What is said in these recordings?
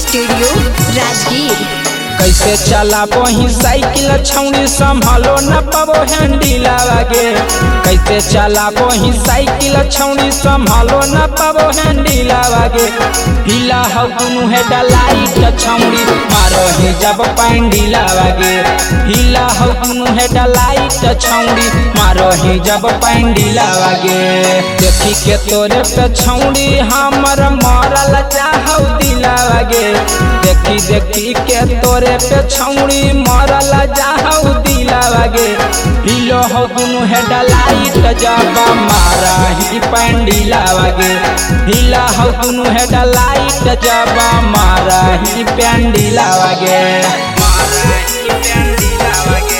Studio Rajgir. कैसे चला वही साइकिल छौड़ी संभालो न पाबो हैंडीलावा के। कैसे चला वही साइकिल छौड़ी संभालो न पाबो हैंडीलावा के। हिला हो दुनु है डलाइट छौड़ी मारो ही जब पैंडीलावा के। हिला हो दुनु है डलाइट छौड़ी मारो ही जब पैंडीलावा के। देखी के तोरे पे छौड़ी हमर मरल चाहौ दिलावा के। देखी देखी के तोरे पे छौड़ी मरल जाहौ दिलावा गे। हिलो हो दुनु है डलाइट जब मारा ही पैंडीलावा गे। हिला हो दुनु है डलाइट जब मारा ही पैंडीलावा गे। मारा ही पैंडीलावा गे।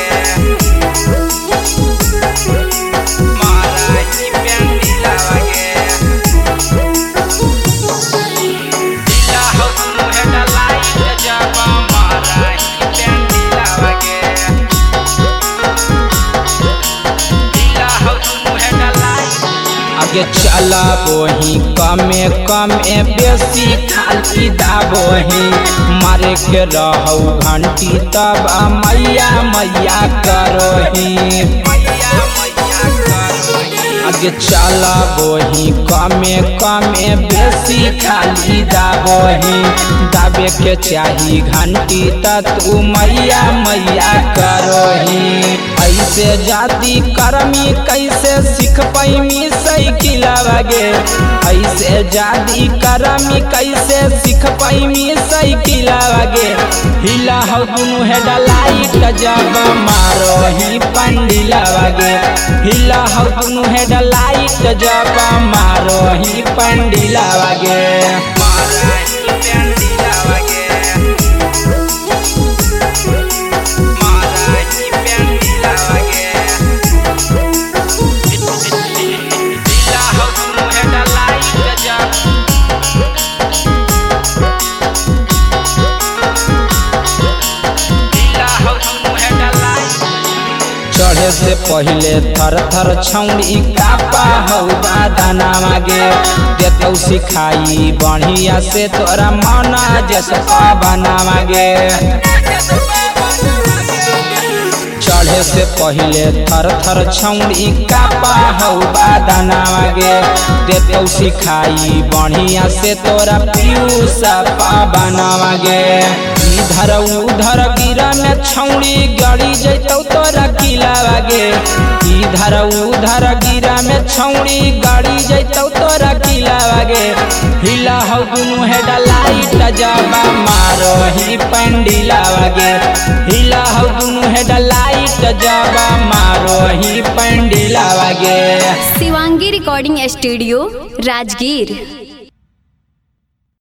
मारा ही पैंडीलावा गे। हिला हो दुनु है डलाइट जब आगे चला बोही कमे कमे बेसी खाली दाबोही। मारे के रहौ घंटी तब मैया मैया करोही। आगे चला बोही कमे कमे बेसी खाली दाबोही। दाबे के चाही घंटी तू मैया मैया करोही। ऐसे जाति करमी कैसे सीख पैमी साइकिलवा गे। ऐसे जाति करमी कैसे सीख पैमी साइकिलवा गे। हिला हो दुनु है डलाइट जब मारो ही पैंडीलावा गे। हिला हो दुनु है डलाइट जब मारो ही पैंडीलावा गे। मारो ही पैंडीलावा गे। चढ़े से पहले थर थर छौड़ी कापा हौ दाना मागे। देतौ सिखाई बढ़िया से तोरा मना जसपा बना मागे। चढ़े से पहले थर थर छौड़ी कापा हौ दाना मागे। देतौ सिखाई बढ़िया से तोरा पीयूष बना मागे। इधर उधर गिरा में छौड़ी गड़ी जैतौ तोरा किलावा गे। इधर उधर गिरा में छौड़ी गड़ी जैतौ तोरा किलावा गे। हिला हो दुनु है डलाइट जब मारो ही पैंडीलावा गे। हिला हो दुनु है डलाइट जब मारो ही पैंडीलावा गे। Shivangi recording studio Rajgir.